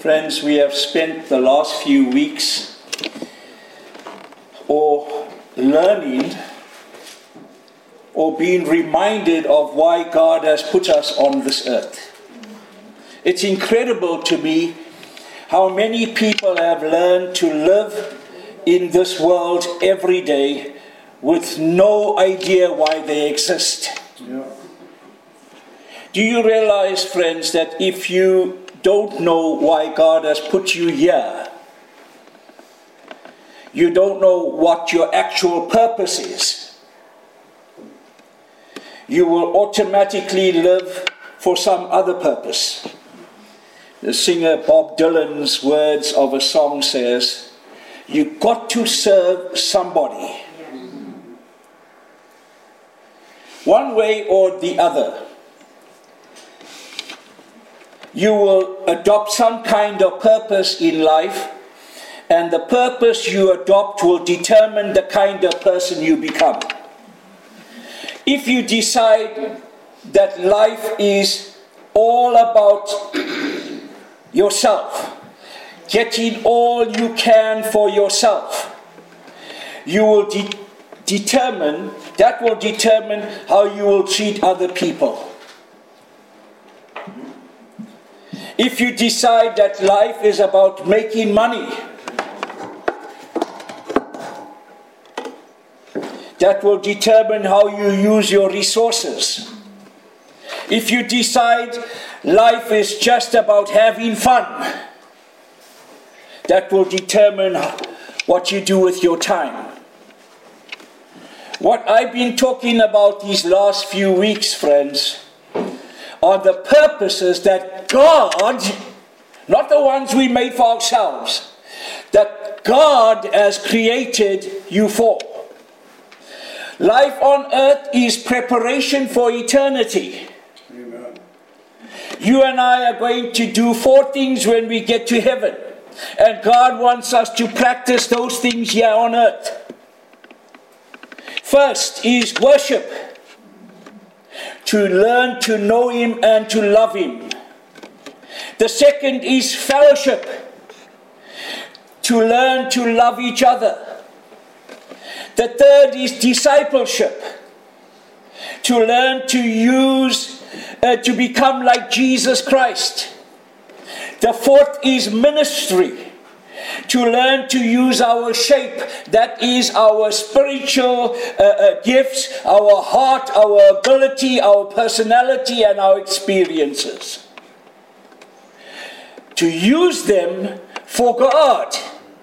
Friends, we have spent the last few weeks learning or being reminded of why God has put us on this earth. It's incredible to me how many people have learned to live in this world every day with no idea why they exist. Yeah. Do you realize, friends, that if you don't know why God has put you here, you don't know what your actual purpose is, you will automatically live for some other purpose. The singer Bob Dylan's words of a song says, "You got to serve somebody." One way or the other, you will adopt some kind of purpose in life, and the purpose you adopt will determine the kind of person you become. If you decide that life is all about yourself, getting all you can for yourself, you will determine how you will treat other people. If you decide that life is about making money, that will determine how you use your resources. If you decide life is just about having fun, that will determine what you do with your time. What I've been talking about these last few weeks, friends, are the purposes that God, not the ones we made for ourselves, that God has created you for. Life on earth is preparation for eternity. Amen. You and I are going to do 4 things when we get to heaven. And God wants us to practice those things here on earth. First is worship. To learn to know Him and to love Him. The second is fellowship. To learn to love each other. The third is discipleship. To learn to become like Jesus Christ. The fourth is ministry. To learn to use our shape, that is our spiritual gifts, our heart, our ability, our personality, and our experiences. To use them for God.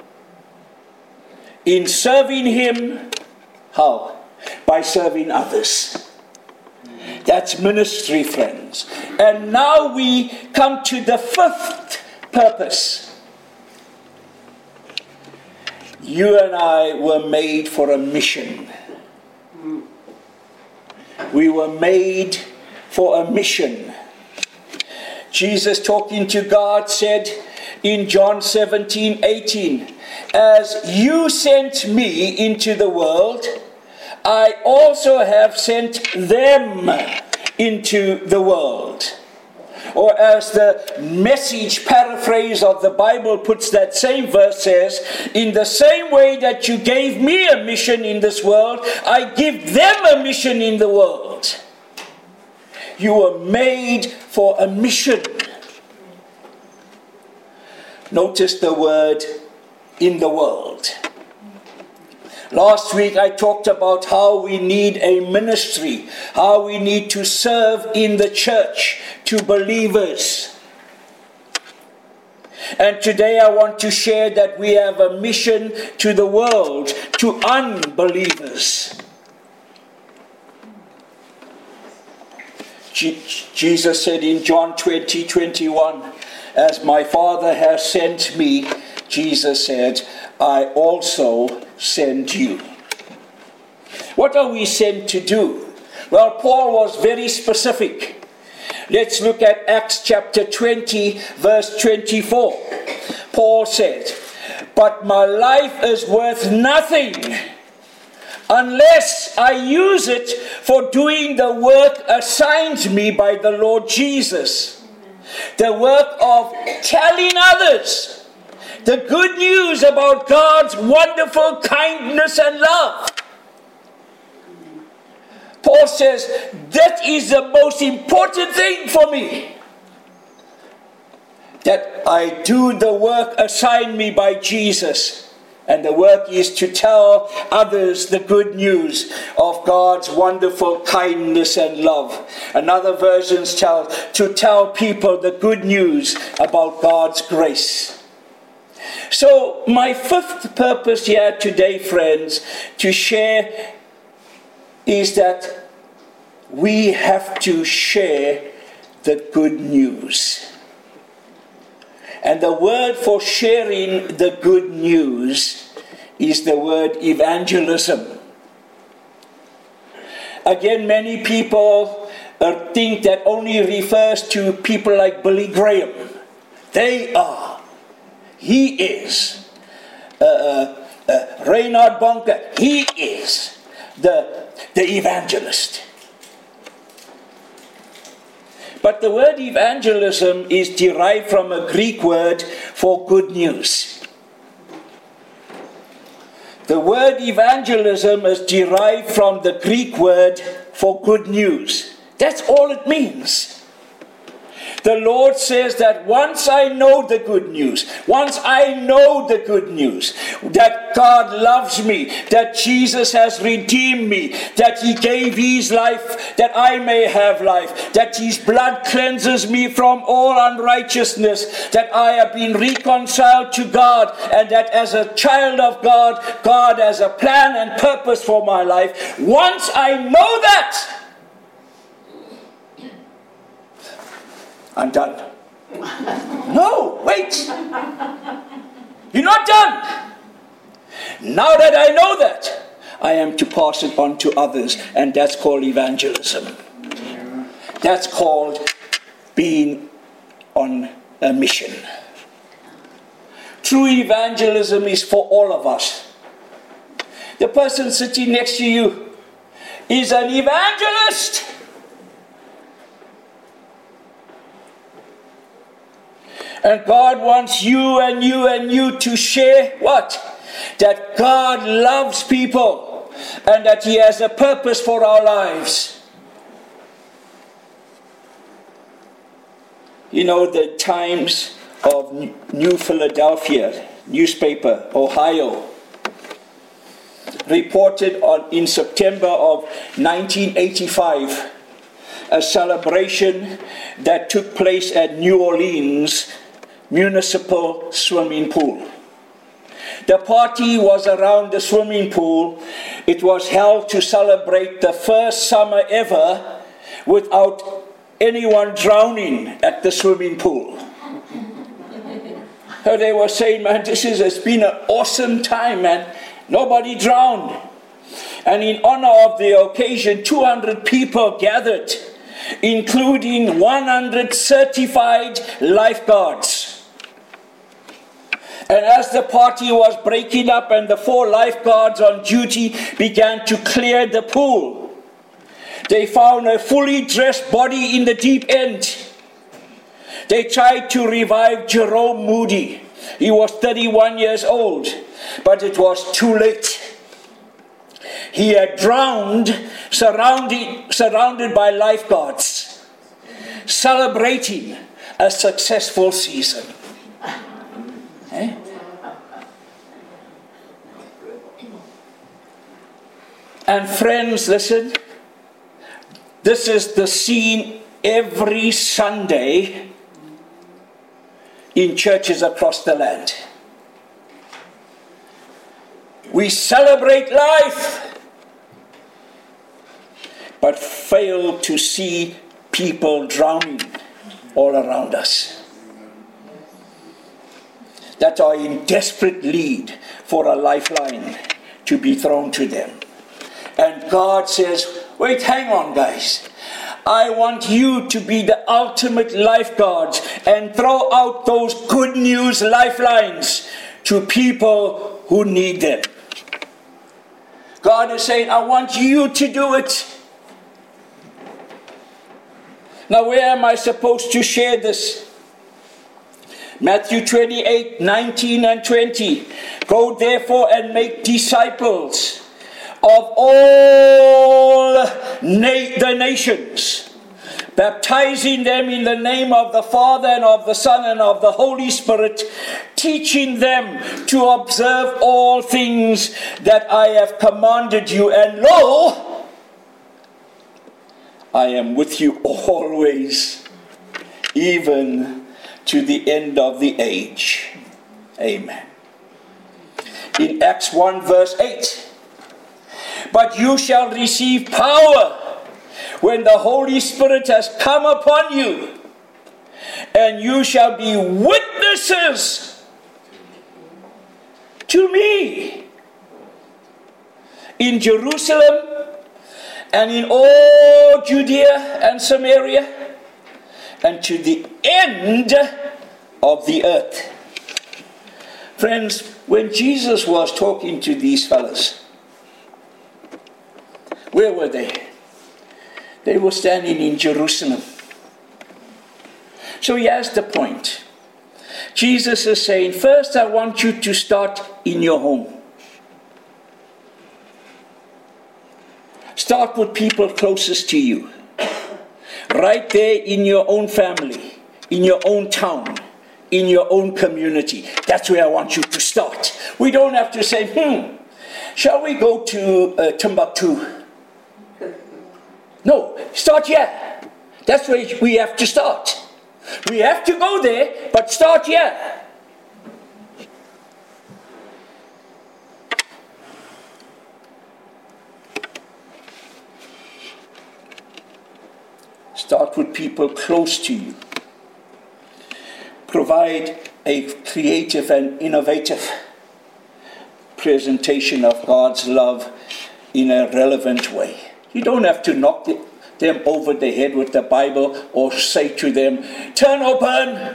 In serving Him, how? By serving others. That's ministry, friends. And now we come to the 5th purpose. You and I were made for a mission. We were made for a mission. Jesus, talking to God, said in John 17:18, "As you sent me into the world, I also have sent them into the world." Or as the Message paraphrase of the Bible puts that same verse says, "In the same way that you gave me a mission in this world, I give them a mission in the world." You were made for a mission. Notice the word "in the world." Last week I talked about how we need a ministry, how we need to serve in the church to believers. And today I want to share that we have a mission to the world, to unbelievers. Jesus said in John 20:21, "As my Father has sent me," Jesus said, "I also send you." What are we sent to do? Well, Paul was very specific. Let's look at Acts chapter 20, verse 24. Paul said, "But my life is worth nothing unless I use it for doing the work assigned me by the Lord Jesus. The work of telling others the good news about God's wonderful kindness and love. Paul says, that is the most important thing for me. That I do the work assigned me by Jesus. And the work is to tell others the good news of God's wonderful kindness and love. Another versions to tell people the good news about God's grace. So my fifth purpose here today, friends, to share is that we have to share the good news. And the word for sharing the good news is the word evangelism. Again, many people think that only refers to people like Billy Graham. He is. Reinhard Bonnke, he is the evangelist. But the word evangelism is derived from a Greek word for good news. The word evangelism is derived from the Greek word for good news. That's all it means. The Lord says that once I know the good news, that God loves me, that Jesus has redeemed me, that He gave His life that I may have life, that His blood cleanses me from all unrighteousness, that I have been reconciled to God, and that as a child of God, God has a plan and purpose for my life. Once I know that, I'm done. No, wait. You're not done. Now that I know that, I am to pass it on to others, and that's called evangelism. That's called being on a mission. True evangelism is for all of us. The person sitting next to you is an evangelist. And God wants you and you and you to share what? That God loves people and that He has a purpose for our lives. You know, the Times of New Philadelphia newspaper, Ohio, reported in September of 1985 a celebration that took place at New Orleans Municipal Swimming Pool. The party was around the swimming pool. It was held to celebrate the first summer ever without anyone drowning at the swimming pool. So they were saying, man, it's been an awesome time, man. Nobody drowned. And in honor of the occasion, 200 people gathered, including 100 certified lifeguards. And as the party was breaking up and the 4 lifeguards on duty began to clear the pool, they found a fully dressed body in the deep end. They tried to revive Jerome Moody. He was 31 years old, but it was too late. He had drowned, surrounded by lifeguards, celebrating a successful season. And friends, listen, this is the scene every Sunday in churches across the land. We celebrate life, but fail to see people drowning all around us that are in desperate need for a lifeline to be thrown to them. And God says, wait, hang on, guys. I want you to be the ultimate lifeguards and throw out those good news lifelines to people who need them. God is saying, I want you to do it. Now, where am I supposed to share this? Matthew 28, 19 and 20. Go therefore and make disciples of all the nations, baptizing them in the name of the Father and of the Son and of the Holy Spirit, teaching them to observe all things that I have commanded you. And lo, I am with you always, even to the end of the age. Amen. In Acts 1 verse 8, but you shall receive power when the Holy Spirit has come upon you, and you shall be witnesses to me in Jerusalem and in all Judea and Samaria and to the end of the earth. Friends, when Jesus was talking to these fellas, where were they? They were standing in Jerusalem. So he has the point. Jesus is saying, first I want you to start in your home. Start with people closest to you. Right there in your own family, in your own town, in your own community. That's where I want you to start. We don't have to say, shall we go to Timbuktu? No, start here. That's where we have to start. We have to go there, but start here. Start with people close to you. Provide a creative and innovative presentation of God's love in a relevant way. You don't have to knock them over the head with the Bible or say to them, turn or burn.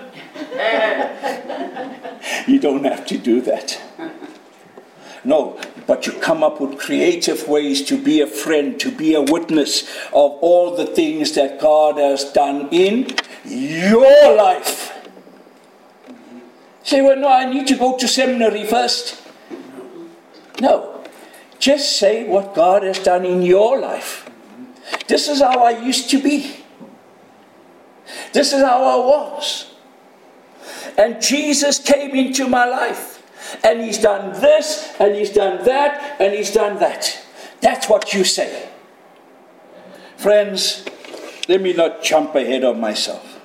You don't have to do that. No, but you come up with creative ways to be a friend, to be a witness of all the things that God has done in your life. Say, well, no, I need to go to seminary first. No. Just say what God has done in your life. This is how I used to be. This is how I was. And Jesus came into my life. And he's done this, and he's done that, and he's done that. That's what you say. Friends, let me not jump ahead of myself.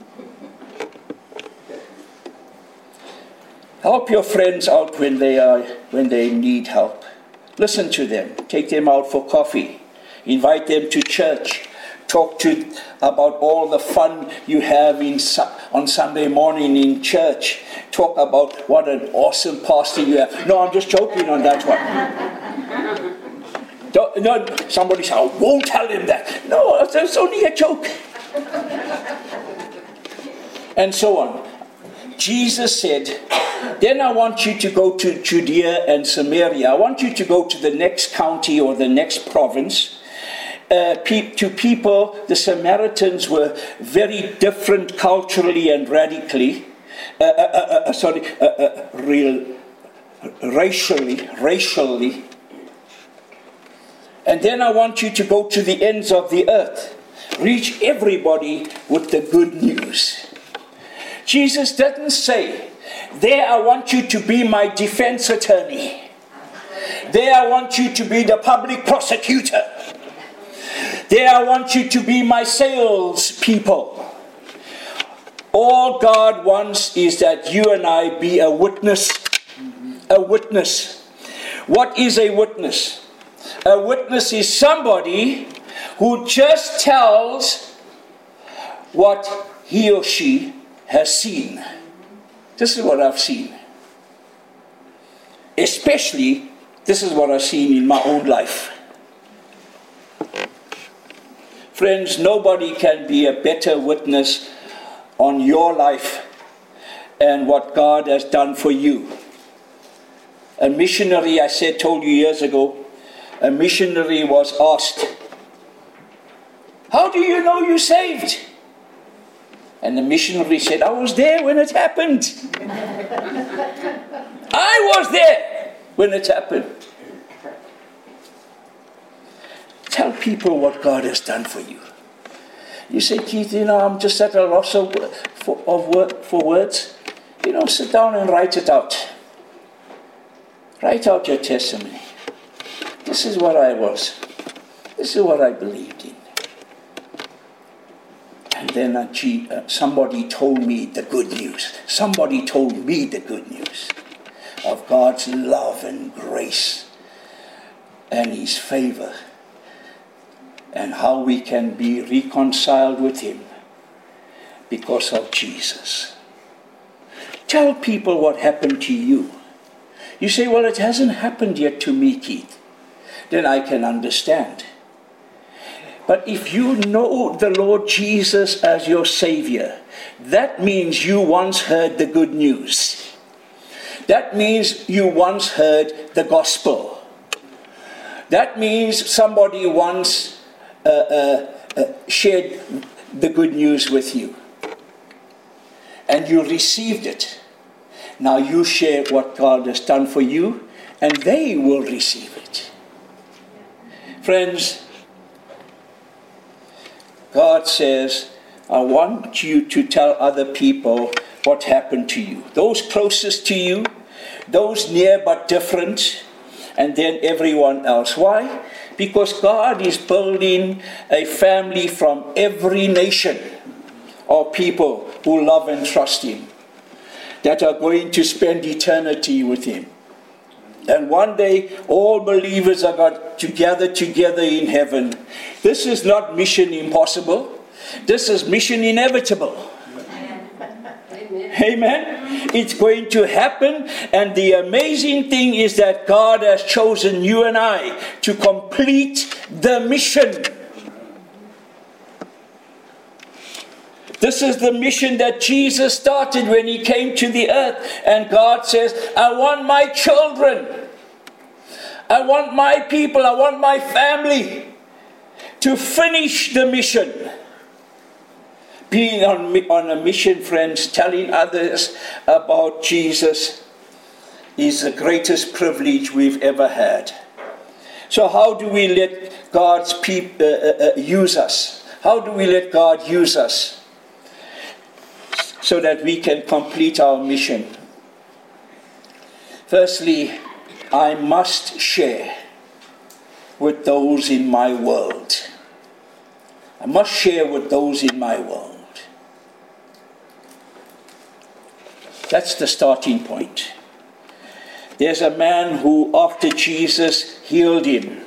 Help your friends out when they need help. Listen to them. Take them out for coffee. Invite them to church. Talk about all the fun you have on Sunday morning in church. Talk about what an awesome pastor you have. No, I'm just joking on that one. No, somebody said, I won't tell him that. No, it's only a joke. And so on. Jesus said, then I want you to go to Judea and Samaria. I want you to go to the next county or the next province. To people, the Samaritans were very different culturally and radically. Racially. And then I want you to go to the ends of the earth. Reach everybody with the good news. Jesus didn't say, there I want you to be my defense attorney. There I want you to be the public prosecutor. There I want you to be my sales people. All God wants is that you and I be a witness. A witness. What is a witness? A witness is somebody who just tells what he or she has seen. This is what I've seen. Especially, this is what I've seen in my own life. Friends, nobody can be a better witness on your life and what God has done for you. A missionary, told you years ago, a missionary was asked, how do you know you're saved? And the missionary said, I was there when it happened. I was there when it happened. Tell people what God has done for you. You say, Keith, I'm just at a loss for words. Sit down and write it out. Write out your testimony. This is what I was. This is what I believed in. And then somebody told me the good news. Somebody told me the good news of God's love and grace and His favor and how we can be reconciled with Him because of Jesus. Tell people what happened to you. You say, well, it hasn't happened yet to me, Keith. Then I can understand. But if you know the Lord Jesus as your Savior, that means you once heard the good news. That means you once heard the gospel. That means somebody once shared the good news with you. And you received it. Now you share what God has done for you, and they will receive it. Friends, God says, I want you to tell other people what happened to you. Those closest to you, those near but different, and then everyone else. Why? Because God is building a family from every nation of people who love and trust Him, that are going to spend eternity with Him. And one day, all believers are going to gather together in heaven. This is not mission impossible. This is mission inevitable. Amen. It's going to happen. And the amazing thing is that God has chosen you and I to complete the mission. This is the mission that Jesus started when He came to the earth. And God says, I want my children, I want my people, I want my family to finish the mission. Being on a mission, friends, telling others about Jesus is the greatest privilege we've ever had. So how do we let God's people use us? How do we let God use us so that we can complete our mission? Firstly, I must share with those in my world. I must share with those in my world. That's the starting point. There's a man who, after Jesus healed him,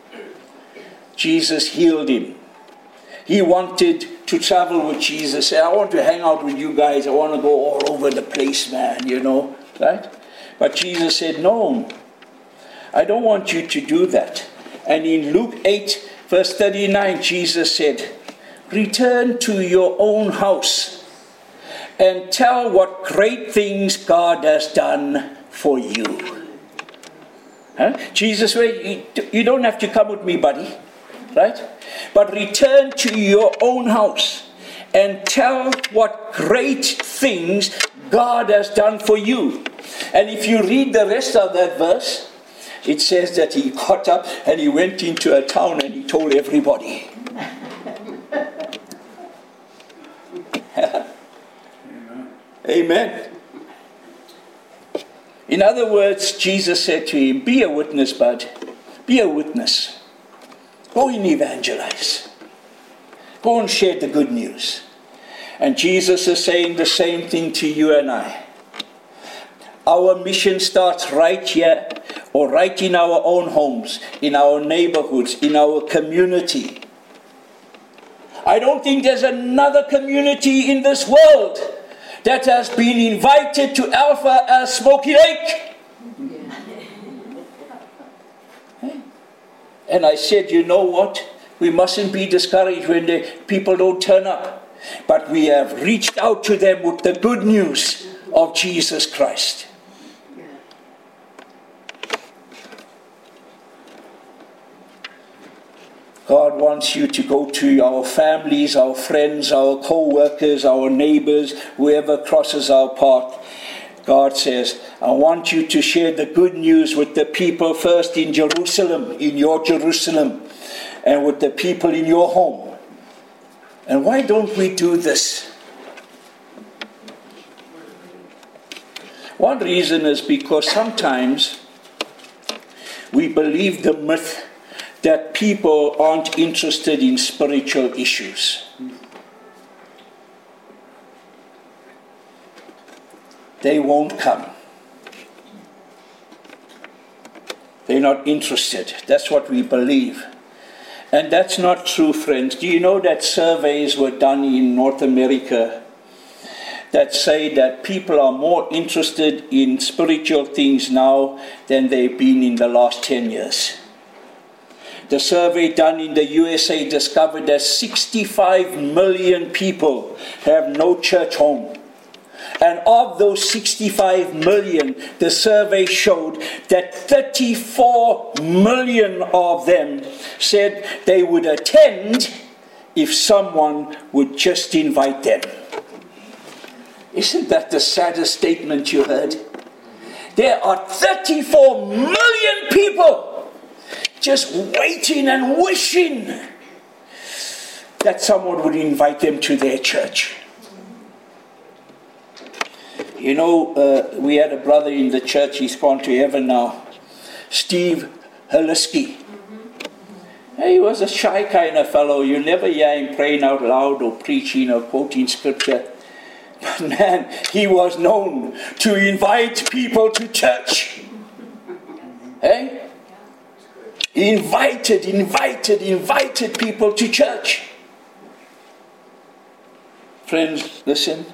Jesus healed him. He wanted to travel with Jesus. Say, I want to hang out with you guys. I want to go all over the place, man, right? But Jesus said, no, I don't want you to do that. And in Luke 8, verse 39, Jesus said, return to your own house and tell what great things God has done for you. Huh? Jesus said, you don't have to come with me, buddy. Right? But return to your own house and tell what great things God has done for you. And if you read the rest of that verse, it says that he got up and he went into a town and he told everybody. Amen. In other words, Jesus said to him, be a witness, bud. Be a witness. Go and evangelize. Go and share the good news. And Jesus is saying the same thing to you and I. Our mission starts right here, or right in our own homes, in our neighborhoods, in our community. I don't think there's another community in this world that has been invited to Alpha as Smoky Lake. And I said, you know what? We mustn't be discouraged when the people don't turn up. But we have reached out to them with the good news of Jesus Christ. God wants you to go to our families, our friends, our co-workers, our neighbors, whoever crosses our path. God says, I want you to share the good news with the people first in Jerusalem, in your Jerusalem, and with the people in your home. And why don't we do this? One reason is because sometimes we believe the myth that people aren't interested in spiritual issues. They won't come. They're not interested. That's what we believe. And that's not true, friends. Do you know that surveys were done in North America that say that people are more interested in spiritual things now than they've been in the last 10 years? The survey done in the USA discovered that 65 million people have no church home. And of those 65 million, the survey showed that 34 million of them said they would attend if someone would just invite them. Isn't that the saddest statement you heard? There are 34 million people just waiting and wishing that someone would invite them to their church. You know, we had a brother in the church, he's gone to heaven now, Steve Haliski. He was a shy kind of fellow. You never hear him praying out loud or preaching or quoting scripture. But man, he was known to invite people to church. Hey? He invited people to church. Friends, listen.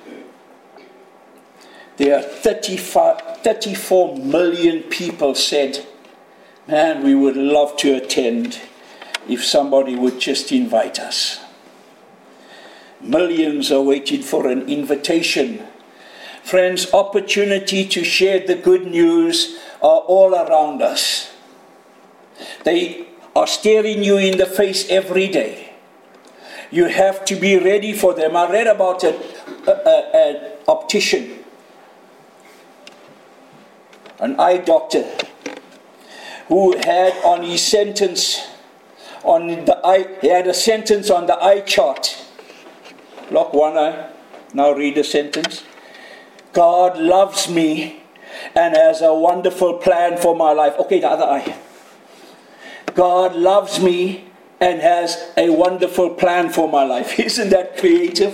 There are 34 million people said, man, we would love to attend if somebody would just invite us. Millions are waiting for an invitation. Friends, opportunity to share the good news are all around us. They are staring you in the face every day. You have to be ready for them. I read about an optician, an eye doctor, who had on his sentence on the eye, he had a sentence on the eye chart. Lock one eye. Now read the sentence. God loves me and has a wonderful plan for my life. Okay, the other eye. God loves me and has a wonderful plan for my life. Isn't that creative?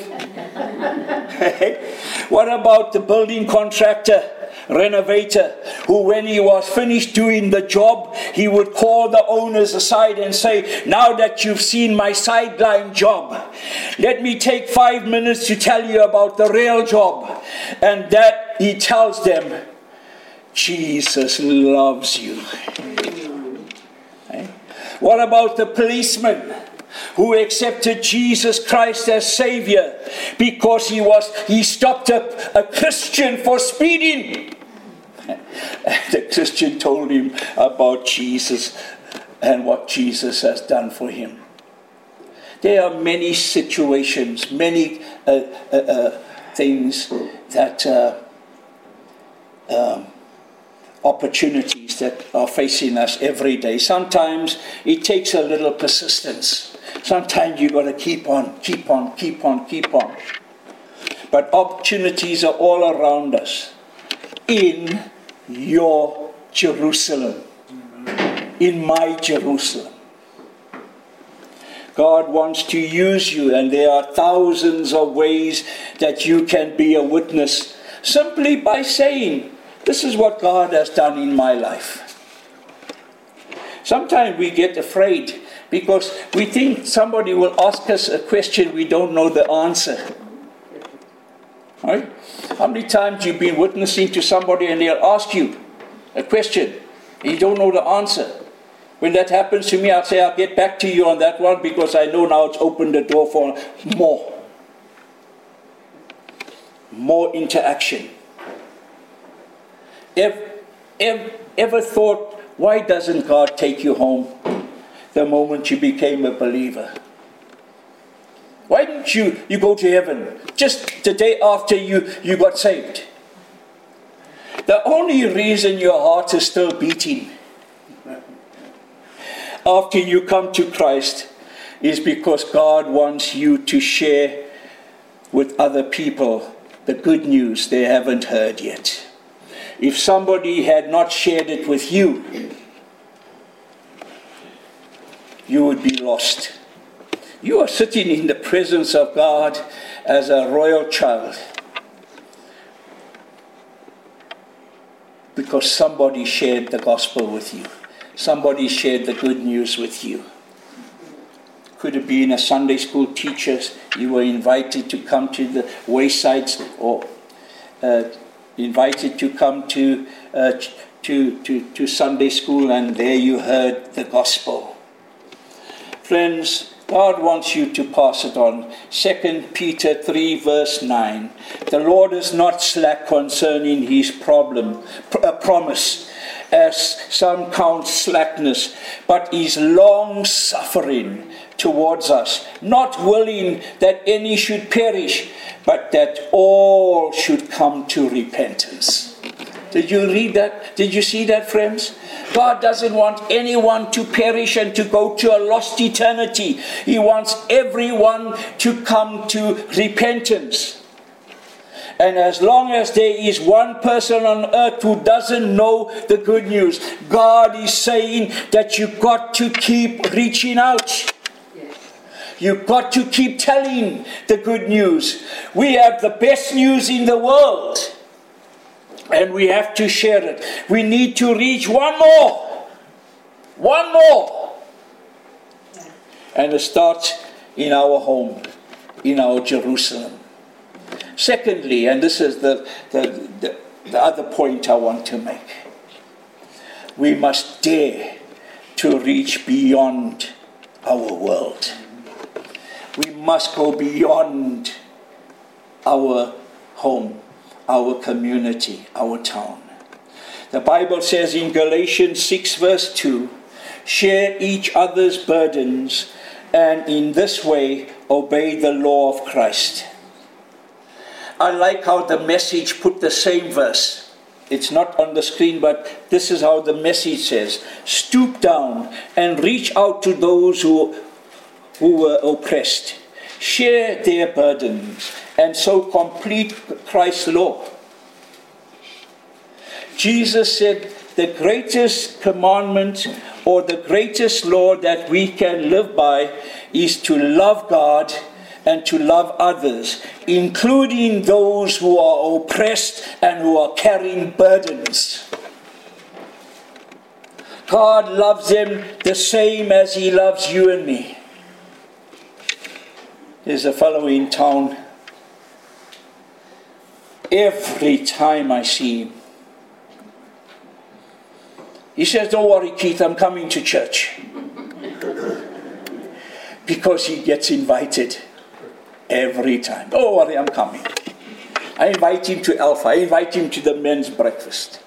What about the building contractor, renovator, who when he was finished doing the job, he would call the owners aside and say, now that you've seen my sideline job, let me take 5 minutes to tell you about the real job. And that he tells them, Jesus loves you. What about the policeman who accepted Jesus Christ as Savior because he stopped a Christian for speeding? The Christian told him about Jesus and what Jesus has done for him. There are many situations, many things that opportunities that are facing us every day. Sometimes it takes a little persistence. Sometimes you've got to keep on. But opportunities are all around us. In your Jerusalem. In my Jerusalem. God wants to use you, and there are thousands of ways that you can be a witness simply by saying, this is what God has done in my life. Sometimes we get afraid because we think somebody will ask us a question we don't know the answer. Right? How many times you've been witnessing to somebody and they'll ask you a question and you don't know the answer? When that happens to me, I'll say, I'll get back to you on that one because I know now it's opened the door for more interaction. Ever thought, why doesn't God take you home? the moment you became a believer? Why didn't you go to heaven just the day after you got saved? The only reason your heart is still beating after you come to Christ is because God wants you to share with other people the good news they haven't heard yet. If somebody had not shared it with you, you would be lost. You are sitting in the presence of God as a royal child because somebody shared the gospel with you. Somebody shared the good news with you. Could have been a Sunday school teacher. You were invited to come to the waysides, or invited to come to Sunday school, and there you heard the gospel. Friends, God wants you to pass it on. 2 Peter 3 verse 9. The Lord is not slack concerning his promise, as some count slackness, but is long-suffering towards us, not willing that any should perish, but that all should come to repentance. Did you read that? Did you see that, friends? God doesn't want anyone to perish and to go to a lost eternity. He wants everyone to come to repentance. And as long as there is one person on earth who doesn't know the good news, God is saying that you've got to keep reaching out. You've got to keep telling the good news. We have the best news in the world, and we have to share it. We need to reach one more. One more. And it starts in our home, in our Jerusalem. Secondly, and this is the other point I want to make, we must dare to reach beyond our world. We must go beyond our home, our community, our town. The Bible says in Galatians 6 verse 2, share each other's burdens, and in this way obey the law of Christ. I like how the Message put the same verse. It's not on the screen, but this is how the Message says. Stoop down and reach out to those who were oppressed. Share their burdens, and so complete Christ's law. Jesus said the greatest commandment, or the greatest law that we can live by, is to love God and to love others, including those who are oppressed and who are carrying burdens. God loves them the same as he loves you and me. There's a fellow in town. Every time I see him, he says, don't worry, Keith, I'm coming to church. Because he gets invited every time. Don't worry, I'm coming. I invite him to Alpha. I invite him to the men's breakfast.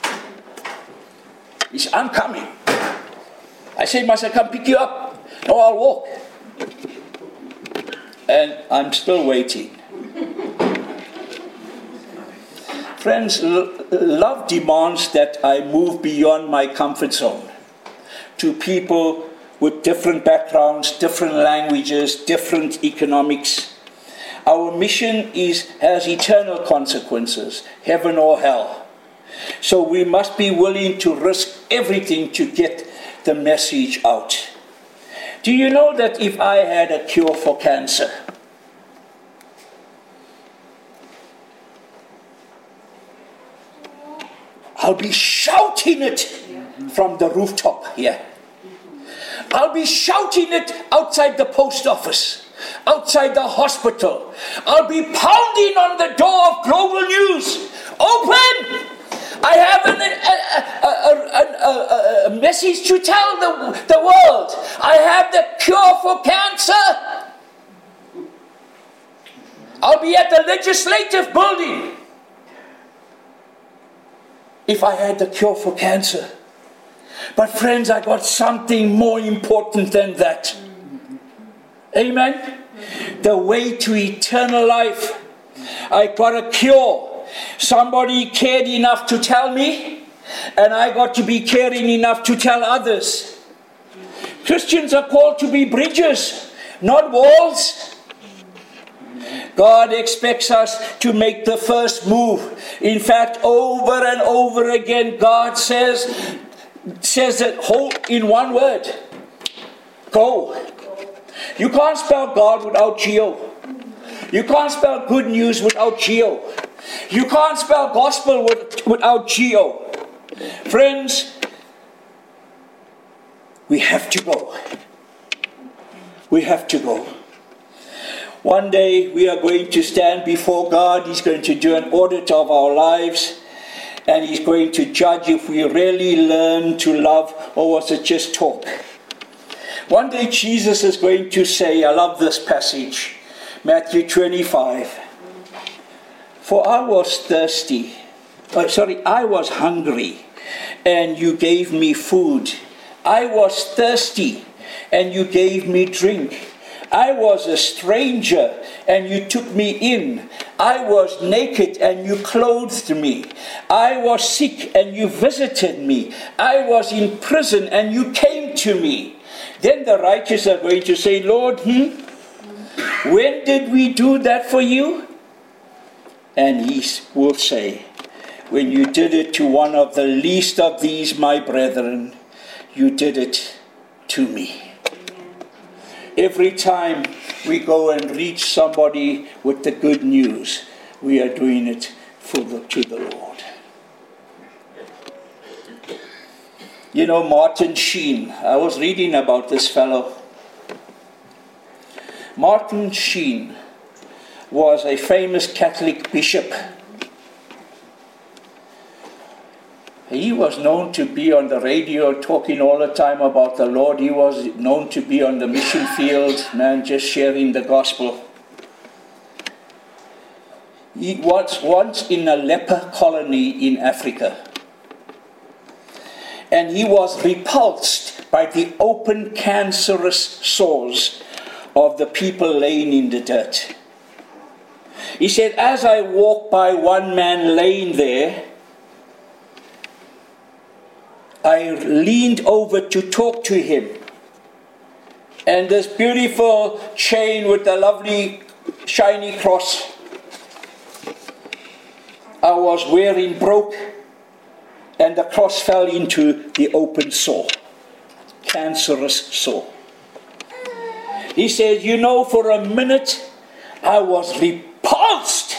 He says, I'm coming. I say, must I come pick you up? No, I'll walk. And I'm still waiting. Friends, love demands that I move beyond my comfort zone to people with different backgrounds, different languages, different economics. Our mission has eternal consequences, heaven or hell. So we must be willing to risk everything to get the message out. Do you know that if I had a cure for cancer, I'll be shouting it from the rooftop here. I'll be shouting it outside the post office, outside the hospital. I'll be pounding on the door of Global News. Open! I have a message to tell the world. I have the cure for cancer. I'll be at the legislative building. If I had the cure for cancer, But friends, I got something more important than that. Amen? The way to eternal life. I got a cure. Somebody cared enough to tell me, and I got to be caring enough to tell others. Christians are called to be bridges, not walls. God expects us to make the first move. In fact, over and over again, God says it whole in one word. Go. You can't spell God without Geo. You can't spell good news without Geo. You can't spell gospel without Geo. Friends, we have to go. We have to go. One day we are going to stand before God. He's going to do an audit of our lives. And He's going to judge if we really learn to love, or was it just talk. One day Jesus is going to say, I love this passage, Matthew 25. For I was thirsty. I was hungry, and you gave me food. I was thirsty, and you gave me drink. I was a stranger, and you took me in. I was naked, and you clothed me. I was sick, and you visited me. I was in prison, and you came to me. Then the righteous are going to say, Lord, when did we do that for you? And He will say, when you did it to one of the least of these, my brethren, you did it to me. Every time we go and reach somebody with the good news, we are doing it to the Lord. You know, Martin Sheen. I was reading about this fellow. Martin Sheen was a famous Catholic bishop. He was known to be on the radio talking all the time about the Lord. He was known to be on the mission field, just sharing the gospel. He was once in a leper colony in Africa. And he was repulsed by the open cancerous sores of the people laying in the dirt. He said, as I walked by one man laying there, I leaned over to talk to him. And this beautiful chain with the lovely shiny cross I was wearing broke, and the cross fell into the open sore, cancerous sore. He said, for a minute I was repulsed.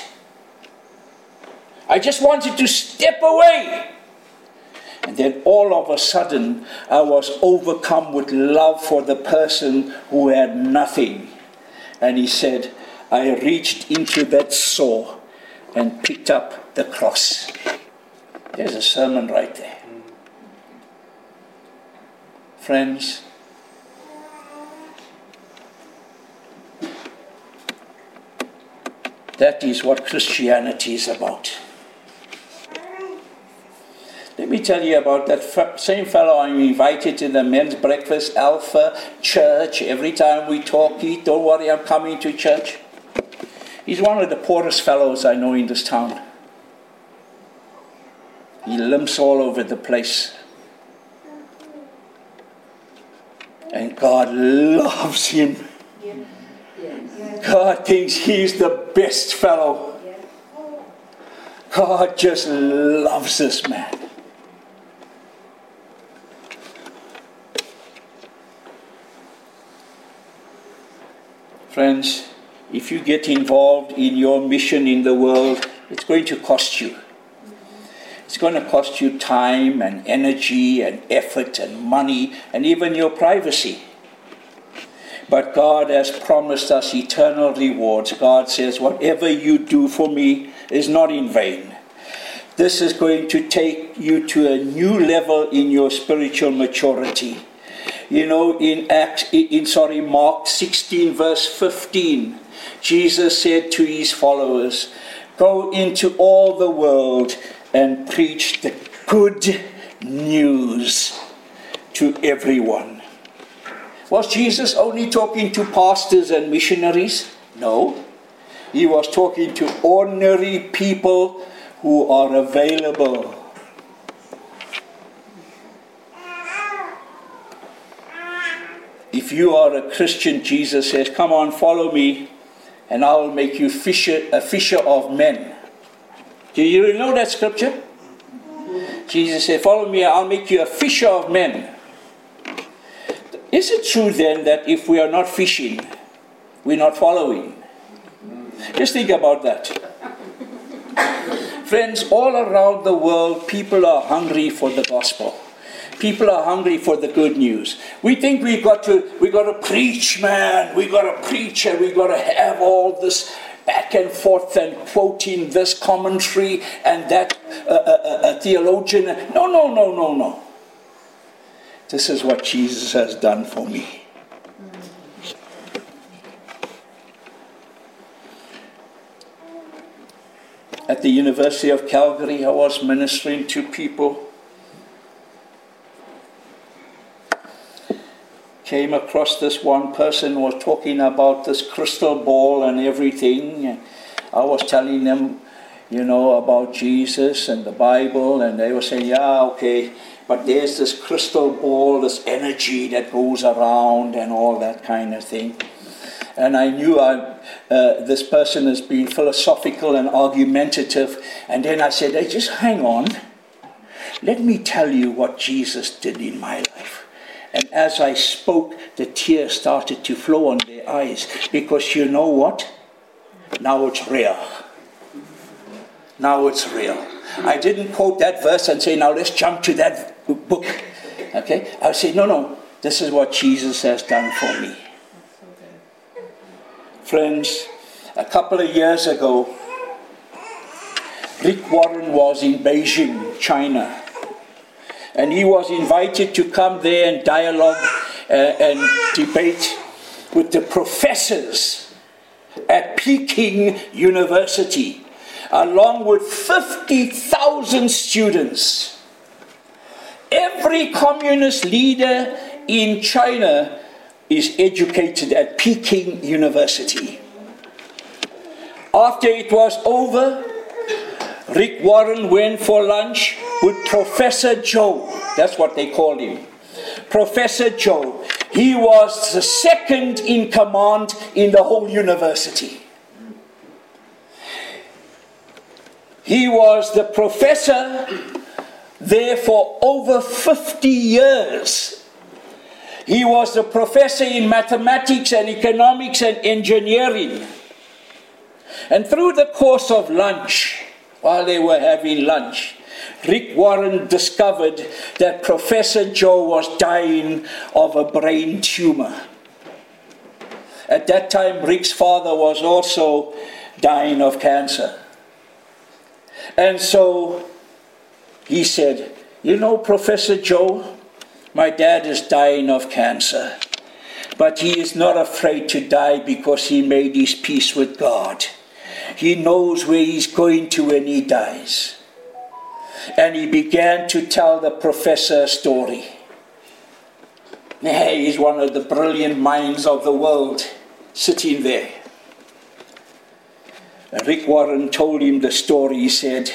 I just wanted to step away. And then all of a sudden, I was overcome with love for the person who had nothing. And he said, I reached into that sore and picked up the cross. There's a sermon right there. Friends, that is what Christianity is about. Let me tell you about that same fellow I'm invited to the men's breakfast, Alpha Church. Every time we talk, don't worry, I'm coming to church. He's one of the poorest fellows I know in this town. He limps all over the place. And God loves him. God thinks he's the best fellow. God just loves this man. Friends, if you get involved in your mission in the world, it's going to cost you. It's going to cost you time and energy and effort and money and even your privacy. But God has promised us eternal rewards. God says, whatever you do for me is not in vain. This is going to take you to a new level in your spiritual maturity. In Mark 16 verse 15, Jesus said to his followers, go into all the world and preach the good news to everyone. Was Jesus only talking to pastors and missionaries? No. He was talking to ordinary people who are available. If you are a Christian, Jesus says, come on, follow me, and I will make you a fisher of men. Do you know that scripture? Jesus said, follow me, I'll make you a fisher of men. Is it true then that if we are not fishing, we're not following? Just think about that. Friends, all around the world, people are hungry for the gospel. People are hungry for the good news. We think we got to preach, man. We got to preach, and we got to have all this back and forth and quoting this commentary and that theologian. No. This is what Jesus has done for me. At the University of Calgary, I was ministering to people. Came across this one person was talking about this crystal ball and everything. I was telling them, about Jesus and the Bible, and they were saying, yeah, okay, but there's this crystal ball, this energy that goes around and all that kind of thing. And I knew this person has been philosophical and argumentative. And then I said, hey, just hang on. Let me tell you what Jesus did in my life. And as I spoke, the tears started to flow on their eyes. Because you know what? Now it's real. Now it's real. I didn't quote that verse and say, now let's jump to that book. Okay? I say, no. This is what Jesus has done for me. Friends, a couple of years ago, Rick Warren was in Beijing, China. And he was invited to come there and dialogue and debate with the professors at Peking University, along with 50,000 students. Every communist leader in China is educated at Peking University. After it was over, Rick Warren went for lunch with Professor Joe. That's what they called him. Professor Joe. He was the second in command in the whole university. He was the professor there for over 50 years. He was the professor in mathematics and economics and engineering. And through the course of lunch, while they were having lunch, Rick Warren discovered that Professor Joe was dying of a brain tumor. At that time, Rick's father was also dying of cancer. And so he said, Professor Joe, my dad is dying of cancer. But he is not afraid to die because he made his peace with God. He knows where he's going to when he dies. And he began to tell the professor a story. He's one of the brilliant minds of the world sitting there. And Rick Warren told him the story. He said,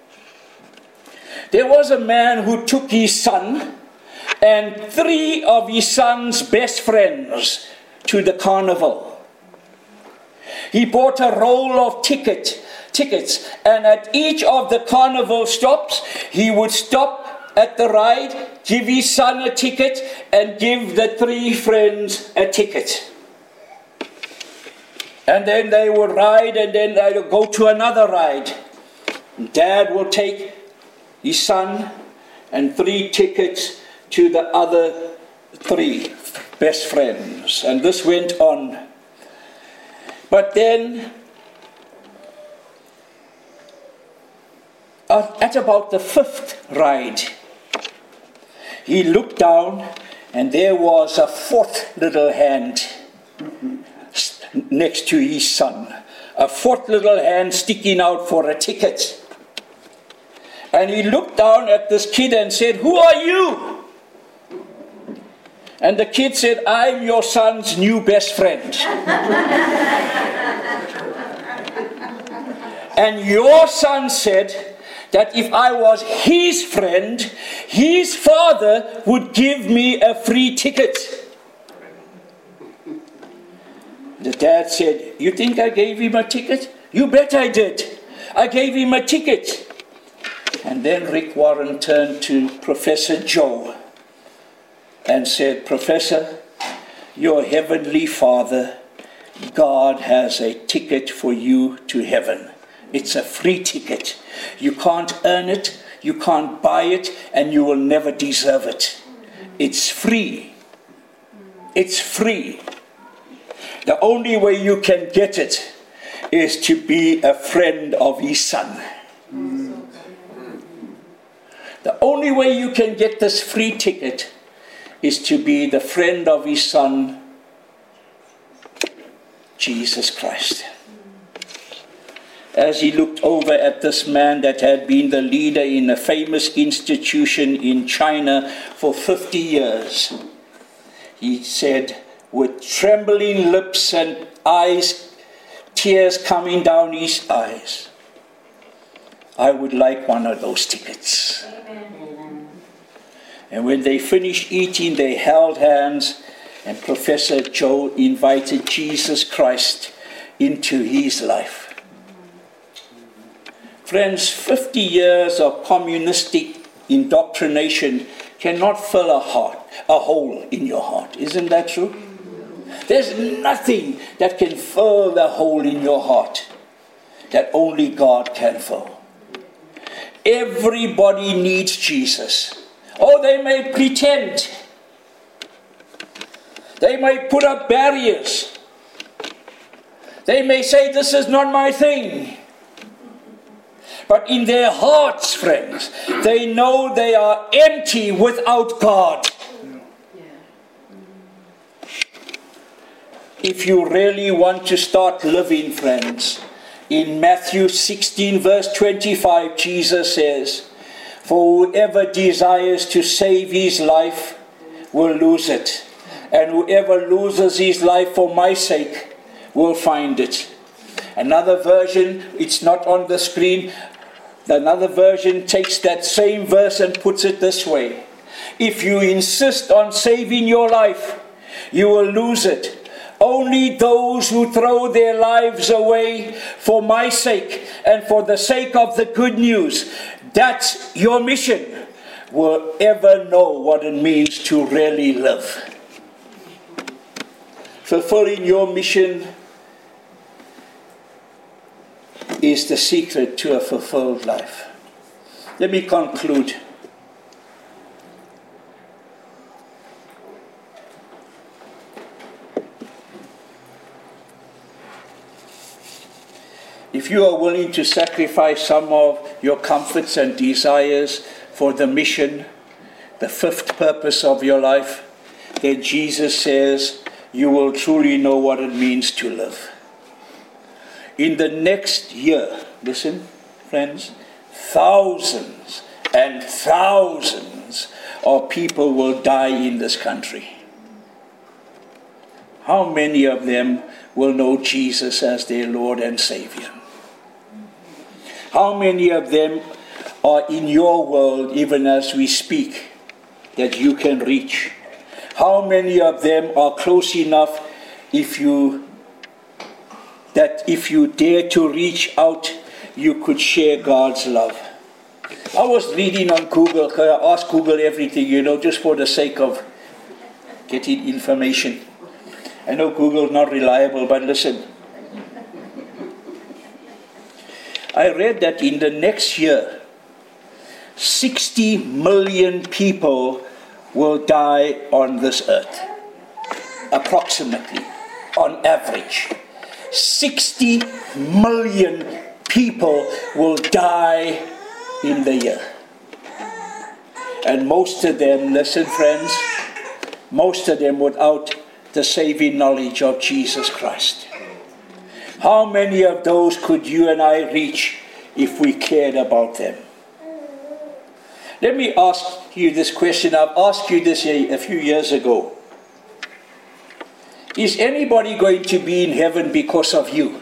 there was a man who took his son and 3 of his son's best friends to the carnival. He bought a roll of tickets, and at each of the carnival stops, he would stop at the ride, give his son a ticket, and give the 3 friends a ticket. And then they would ride, and then they would go to another ride. Dad will take his son and 3 tickets to the other 3 best friends. And this went on. But then, at about the 5th ride, he looked down and there was a 4th little hand next to his son. A 4th little hand sticking out for a ticket. And he looked down at this kid and said, "Who are you?" And the kid said, I'm your son's new best friend. And your son said that if I was his friend, his father would give me a free ticket. The dad said, you think I gave him a ticket? You bet I did. I gave him a ticket. And then Rick Warren turned to Professor Joe and said, Professor, your heavenly Father, God has a ticket for you to heaven. It's a free ticket. You can't earn it, you can't buy it, and you will never deserve it. It's free. It's free. The only way you can get it is to be a friend of his son. The only way you can get this free ticket is to be the friend of his son, Jesus Christ. As he looked over at this man that had been the leader in a famous institution in China for 50 years, he said, with trembling lips and eyes, tears coming down his eyes, I would like one of those tickets. Amen. And when they finished eating, they held hands, and Professor Joe invited Jesus Christ into his life. Friends, 50 years of communistic indoctrination cannot fill a hole in your heart. Isn't that true? There's nothing that can fill the hole in your heart that only God can fill. Everybody needs Jesus. Oh, they may pretend. They may put up barriers. They may say, this is not my thing. But in their hearts, friends, they know they are empty without God. If you really want to start living, friends, in Matthew 16 verse 25, Jesus says, for whoever desires to save his life will lose it. And whoever loses his life for my sake will find it. Another version, it's not on the screen, another version takes that same verse and puts it this way. If you insist on saving your life, you will lose it. Only those who throw their lives away for my sake and for the sake of the good news, that's your mission, will ever know what it means to really live. Fulfilling your mission is the secret to a fulfilled life. Let me conclude. If you are willing to sacrifice some of your comforts and desires for the mission, the fifth purpose of your life, then Jesus says you will truly know what it means to live. In the next year, listen, friends, thousands and thousands of people will die in this country. How many of them will know Jesus as their Lord and Savior? How many of them are in your world even as we speak that you can reach? How many of them are close enough if you dare to reach out, you could share God's love? I was reading on Google, because I ask Google everything, just for the sake of getting information. I know Google's not reliable, but listen. I read that in the next year, 60 million people will die on this earth. Approximately, on average. 60 million people will die in the year. And most of them, listen friends, most of them without the saving knowledge of Jesus Christ. How many of those could you and I reach if we cared about them? Let me ask you this question. I've asked you this a few years ago. Is anybody going to be in heaven because of you?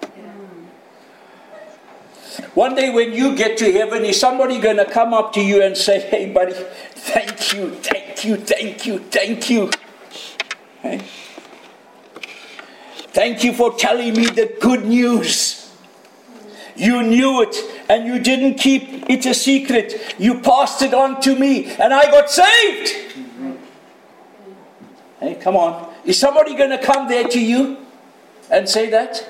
One day when you get to heaven, is somebody going to come up to you and say, hey buddy, thank you, thank you, thank you, thank you. Hey? Thank you for telling me the good news. You knew it and you didn't keep it a secret. You passed it on to me and I got saved. Hey, come on. Is somebody going to come there to you and say that?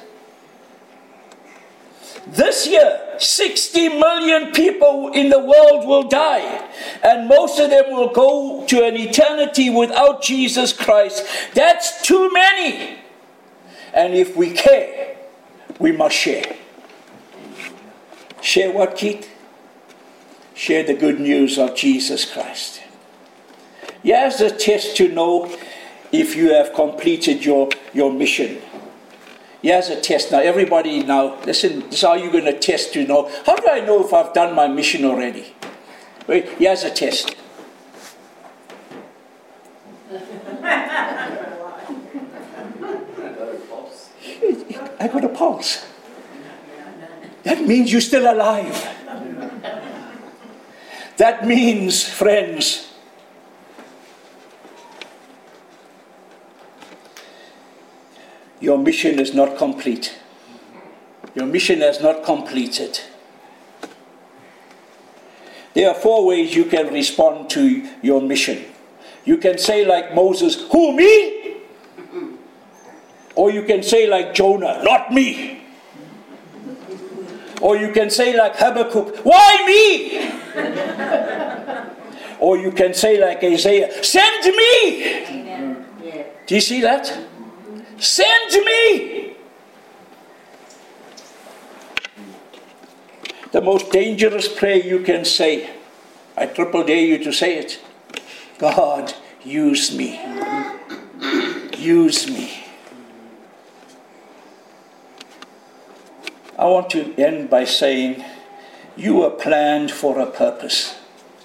This year, 60 million people in the world will die. And most of them will go to an eternity without Jesus Christ. That's too many. And if we care, we must share. Share what, Keith? Share the good news of Jesus Christ. Here's a test to know if you have completed your mission. Here's a test. Now everybody now, listen, this is how you're going to test to know. How do I know if I've done my mission already? Wait, here's a test. I got a pulse. That means you're still alive. That means, friends, your mission is not complete. Your mission has not completed. There are 4 ways you can respond to your mission. You can say like Moses, who, me? Or you can say like Jonah, not me. Or you can say like Habakkuk, why me? Or you can say like Isaiah, send me. Amen. Do you see that? Send me. The most dangerous prayer you can say, I triple dare you to say it. God, use me. Use me. I want to end by saying, you were planned for a purpose.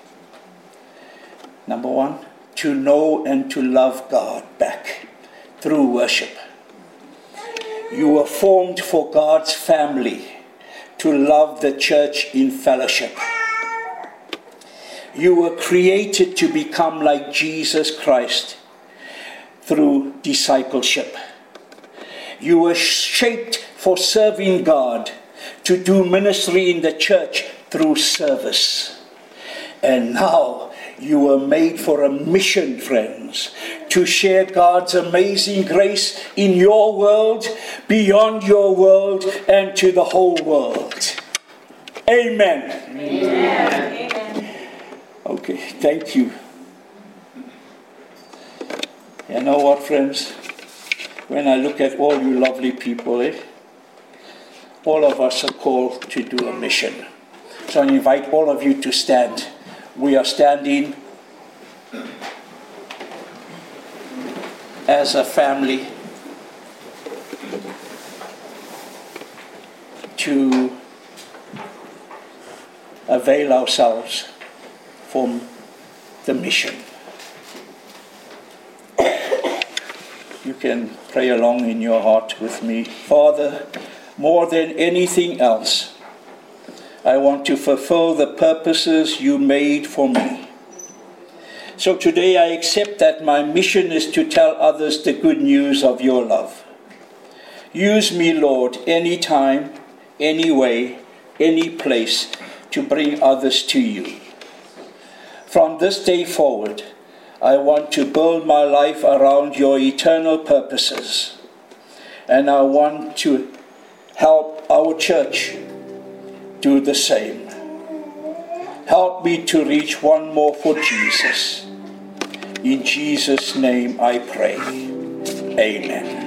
Number 1, to know and to love God back through worship. You were formed for God's family, to love the church in fellowship. You were created to become like Jesus Christ through discipleship. You were shaped for serving God, to do ministry in the church through service. And now you were made for a mission, friends, to share God's amazing grace in your world, beyond your world, and to the whole world. Amen. Amen. Okay, thank you. You know what, friends? When I look at all you lovely people, all of us are called to do a mission. So I invite all of you to stand. We are standing as a family to avail ourselves from the mission. You can pray along in your heart with me. Father, more than anything else, I want to fulfill the purposes you made for me. So today I accept that my mission is to tell others the good news of your love. Use me, Lord, anytime, any way, any place, to bring others to you. From this day forward, I want to build my life around your eternal purposes. And I want to help our church do the same. Help me to reach one more for Jesus. In Jesus' name I pray. Amen.